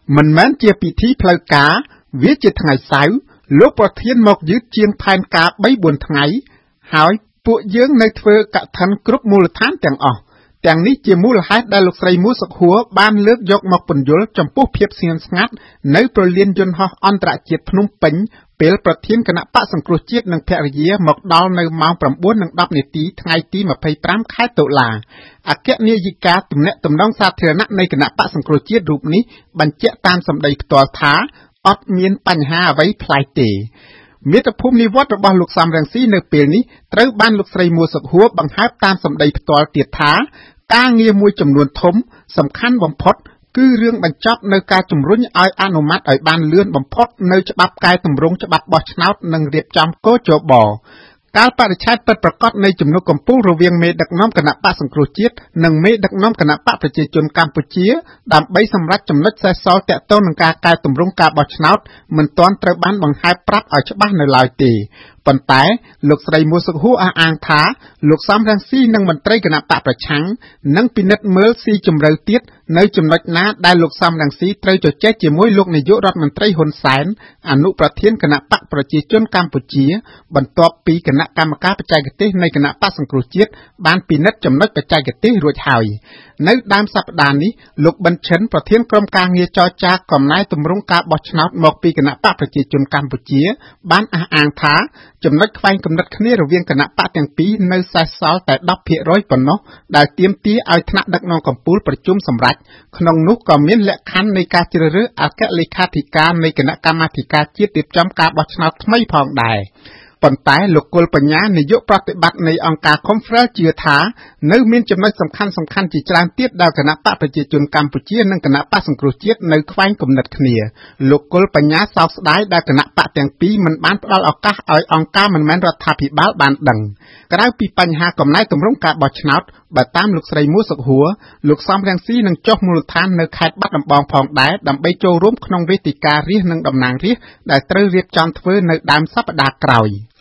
មិនមែនជាពិធីផ្លូវការវាជាថ្ងៃសៅរ៍លោកប្រធានមកយឺតជាងផែនការ 3-4 ថ្ងៃហើយពួកយើងនៅធ្វើកឋិនគ្រប់មូលដ្ឋានទាំងអស់ទាំងនេះជាមូលហេតុដែលលោកស្រីមួសុខួរបានលើកយកមកពន្យល់ចំពោះភាពស្ងៀមស្ងាត់នៅប្រលានយន្តហោះអន្តរជាតិភ្នំពេញពេលប្រធានគណៈបក្សសង្គ្រោះជាតិនិងភរិយាមកដល់នៅម៉ោង 9:10 នាទីថ្ងៃទី 25 ខែតុលាអគ្គនាយិកាទំនាក់ទំនងសាធារណៈនៃគណៈបក្សសង្គ្រោះជាតិរូបនេះបញ្ជាក់តាមសម្ដីផ្ទាល់ថាអត់មានបញ្ហាអ្វីប្លែកទេមាតុភូមិនិវត្តន៍របស់លោកសំរងស៊ីនៅពេលនេះត្រូវបានលោកស្រីមួសុខួរបង្ហើបតាមសម្ដីផ្ទាល់ទៀតថាការងារមួយចំនួនធំសំខាន់បំផុតគឺរឿងបញ្ចប់នៅការជំរុញឲ្យអនុម័តឲ្យបានលឿនបំផុតនៅច្បាប់កែតម្រង់ច្បាប់បោះឆ្នោតនិងរៀបចំកោជបកាលបរិច្ឆេទពិតប្រាកដនៃជំនួបកម្ពុជារវាងមេដឹកនាំគណៈបក្សសង្គ្រោះជាតិនិងមេដឹកនាំគណៈបកប្រជាជនកម្ពុជាដើម្បីសម្រេចចំណុចសេសសល់ទាក់ទងនឹងការកែតម្រង់ការបោះឆ្នោតមិនទាន់ត្រូវបានបង្ហាញប្រាប់ឲ្យច្បាស់នៅឡើយទេប៉ុន្តែលោកស្រីមួសុខួរអះអាងថាលោកសំរងស៊ីនិងមន្ត្រីគណៈបកប្រឆាំងនឹងពិនិត្យមើលស៊ីជម្រៅទៀតនៅចំណុចណាដែលលោកសំរងស៊ីត្រូវជជែកជាមួយលោកនាយករដ្ឋមន្ត្រីហ៊ុនសែនអនុប្រធានគណៈបកប្រជាជនកម្ពុជាបន្ទាប់ពីគណៈកម្មការបច្ចេកទេសនៃគណៈបក្សសង្គ្រោះជាតិបានពិនិត្យចំណុចបច្ចេកទេសរួចហើយនៅដើមសប្តាហ៍នេះលោកប៊ិនឈិនប្រធានក្រុមការងារចរចាកំណែទម្រង់ការបោះឆ្នោតមកពីគណៈបកប្រជាជនកម្ពុជាបានអះអាងថាចំណុចខ្វែងគំនិតគ្នារវាងគណៈបកទាំងពីរនៅសេសសល់តែ 10% ប៉ុណ្ណោះដែលទាមទារឲ្យថ្នាក់ដឹកនាំកម្ពុជាប្រជុំសម្រេចក្នុងនោះក៏មានលក្ខខណ្ឌនៃការជ្រើសរើសអគ្គលេខាធិការនៃគណៈកម្មាធិការជាតិរៀបចំការបោះឆ្នោតថ្មីផងដែរប៉ុន្តែលោកគុលបញ្ញានាយកប្រតិបត្តិនៃអង្គការ Confrel ជឿថានៅមានចំណុចសំខាន់ៗជាច្រើនទៀតដែលគណៈបកប្រជាជនកម្ពុជានិងគណៈបកសង្គ្រោះជាតិនៅខ្វែងគំនិតគ្នាលោកគុលបញ្ញាសោកស្ដាយដែលគណៈបកទាំងពីរមិនបានផ្ដល់ឱកាសឲ្យអង្គការមិនមែនរដ្ឋាភិបាលបានដឹងក្រៅពីបញ្ហាកំណែទម្រង់ការបោះឆ្នោតបើតាមលោកស្រីមួសុខួរលោកសំរងស៊ីនឹងចុះមូលដ្ឋាននៅខេត្តបាត់ដំបងផងដែរដើម្បីចូលរួមក្នុងវេទិការាស្ត្រនិងតំណាងរាស្ត្រដែលត្រូវរៀបចំធ្វើនៅដើមសប្តាហ៍ក្រោយ